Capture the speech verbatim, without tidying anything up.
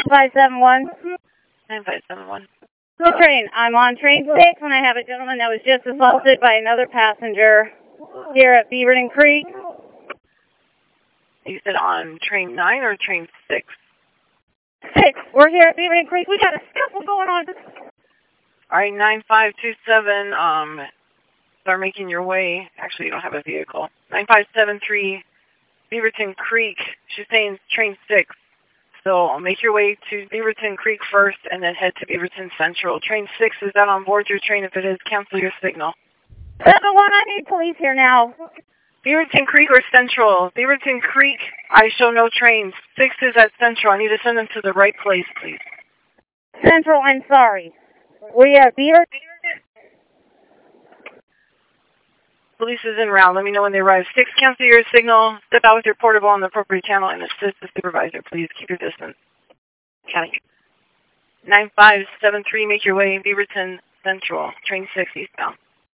five seven one. nine five seven one. Go train. I'm on train six when I have a gentleman that was just assaulted by another passenger here at Beaverton Creek. You said on train nine or train six? Six. We're here at Beaverton Creek. We got a scuffle going on. All right, nine five two seven, um, start making your way. Actually, you don't have a vehicle. nine five seven three, Beaverton Creek. She's saying train six. So make your way to Beaverton Creek first and then head to Beaverton Central. Train six is out on board your train. If it is, cancel your signal. seven one, I need police here now. Beaverton Creek or Central? Beaverton Creek, I show no trains. six is at Central. I need to send them to the right place, please. Central, I'm sorry. We are Beaverton. Police is en route. Let me know when they arrive. six, cancel your signal. Step out with your portable on the appropriate channel and assist the supervisor. Please keep your distance. County. nine five seven three, make your way Beaverton Central. Train six eastbound.